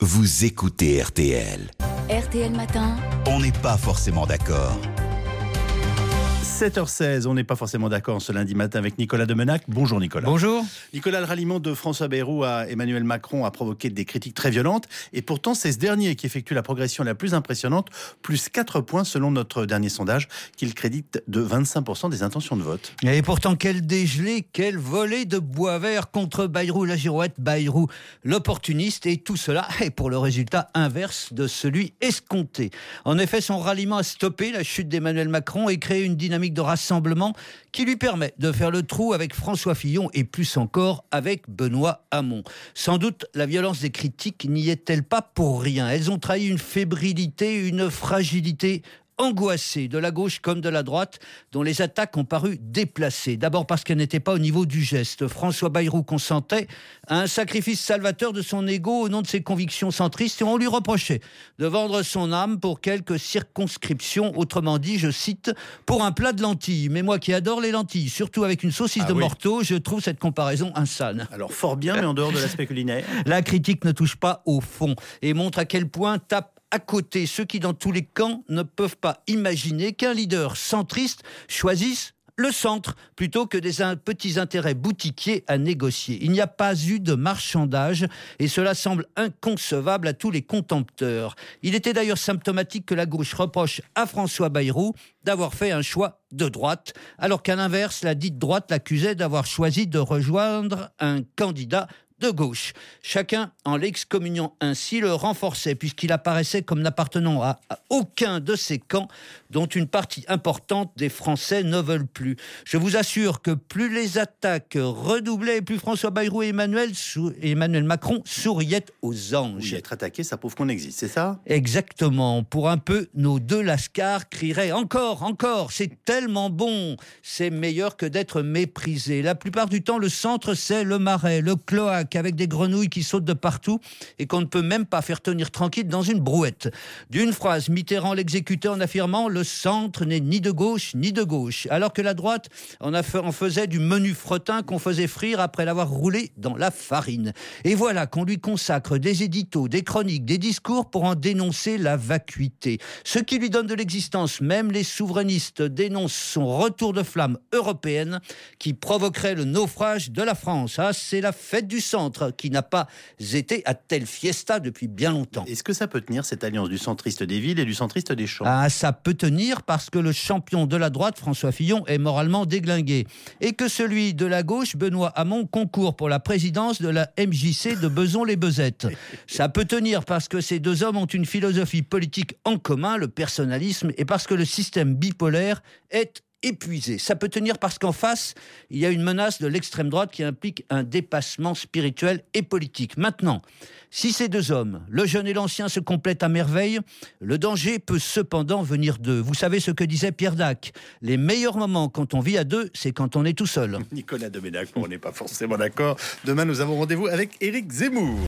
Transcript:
vous écoutez RTL. RTL Matin. On n'est pas forcément d'accord. 7h16, on n'est pas forcément d'accord ce lundi matin avec Nicolas Demenac. Bonjour Nicolas. Bonjour. Nicolas, le ralliement de François Bayrou à Emmanuel Macron a provoqué des critiques très violentes. Et pourtant, c'est ce dernier qui effectue la progression la plus impressionnante, plus 4 points selon notre dernier sondage, qu'il crédite de 25% des intentions de vote. Et pourtant, quel dégelé, quel volet de bois vert contre Bayrou la girouette, Bayrou l'opportuniste, et tout cela est pour le résultat inverse de celui escompté. En effet, son ralliement a stoppé la chute d'Emmanuel Macron et créé une dynamique de rassemblement qui lui permet de faire le trou avec François Fillon et plus encore avec Benoît Hamon. Sans doute, la violence des critiques n'y est-elle pas pour rien. Elles ont trahi une fébrilité, une fragilité angoissée de la gauche comme de la droite, dont les attaques ont paru déplacées. D'abord parce qu'elles n'étaient pas au niveau du geste. François Bayrou consentait à un sacrifice salvateur de son ego au nom de ses convictions centristes et on lui reprochait de vendre son âme pour quelques circonscriptions, autrement dit, je cite, pour un plat de lentilles. Mais moi qui adore les lentilles, surtout avec une saucisse de Morteau, je trouve cette comparaison insane. Alors fort bien, mais en dehors de l'aspect culinaire. La critique ne touche pas au fond et montre à quel point tape à côté ceux qui, dans tous les camps, ne peuvent pas imaginer qu'un leader centriste choisisse le centre, plutôt que des petits intérêts boutiquiers à négocier. Il n'y a pas eu de marchandage, et cela semble inconcevable à tous les contempteurs. Il était d'ailleurs symptomatique que la gauche reproche à François Bayrou d'avoir fait un choix de droite, alors qu'à l'inverse, la dite droite l'accusait d'avoir choisi de rejoindre un candidat de gauche. Chacun, en l'excommuniant ainsi, le renforçait, puisqu'il apparaissait comme n'appartenant à aucun de ces camps, dont une partie importante des Français ne veulent plus. Je vous assure que plus les attaques redoublaient, plus François Bayrou et Emmanuel Macron souriaient aux anges. Oui, être attaqué, ça prouve qu'on existe, c'est ça ? Exactement. Pour un peu, nos deux lascars crieraient « Encore, encore, c'est tellement bon !» C'est meilleur que d'être méprisé. La plupart du temps, le centre, c'est le marais, le cloaque, avec des grenouilles qui sautent de partout et qu'on ne peut même pas faire tenir tranquille dans une brouette. D'une phrase, Mitterrand l'exécutait en affirmant « Le centre n'est ni de gauche ni de gauche », alors que la droite en faisait du menu fretin qu'on faisait frire après l'avoir roulé dans la farine. Et voilà qu'on lui consacre des éditos, des chroniques, des discours pour en dénoncer la vacuité. Ce qui lui donne de l'existence, même les souverainistes dénoncent son retour de flamme européenne qui provoquerait le naufrage de la France. Ah, c'est la fête du centre qui n'a pas été à telle fiesta depuis bien longtemps. Est-ce que ça peut tenir, cette alliance du centriste des villes et du centriste des champs ? Ah, ça peut tenir parce que le champion de la droite, François Fillon, est moralement déglingué. Et que celui de la gauche, Benoît Hamon, concourt pour la présidence de la MJC de Bezons-les-Bezettes. Ça peut tenir parce que ces deux hommes ont une philosophie politique en commun, le personnalisme, et parce que le système bipolaire est épuisé. Ça peut tenir parce qu'en face, il y a une menace de l'extrême droite qui implique un dépassement spirituel et politique. Maintenant, si ces deux hommes, le jeune et l'ancien, se complètent à merveille, le danger peut cependant venir d'eux. Vous savez ce que disait Pierre Dac : les meilleurs moments quand on vit à deux, c'est quand on est tout seul. Nicolas Demenac, on n'est pas forcément d'accord. Demain, nous avons rendez-vous avec Éric Zemmour.